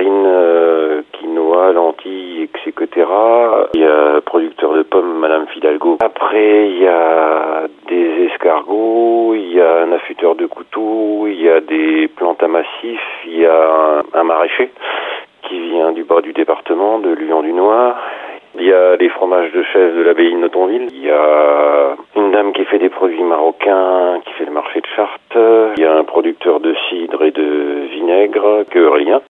mandarines, quinoa, lentilles, etc. Il y a producteur de pommes, Madame Fidalgo. Après, il y a des escargots, il y a un affûteur de couteaux, il y a des plantes à massif, il y a un maraîcher qui vient du bas du département, de Lyon-du-Noir. Il y a des fromages de chèvre de l'abbaye de Notonville. Il y a une dame qui fait des produits marocains, qui fait le marché de Chartres. Il y a un producteur de cidre et de vinaigre, Queurélien.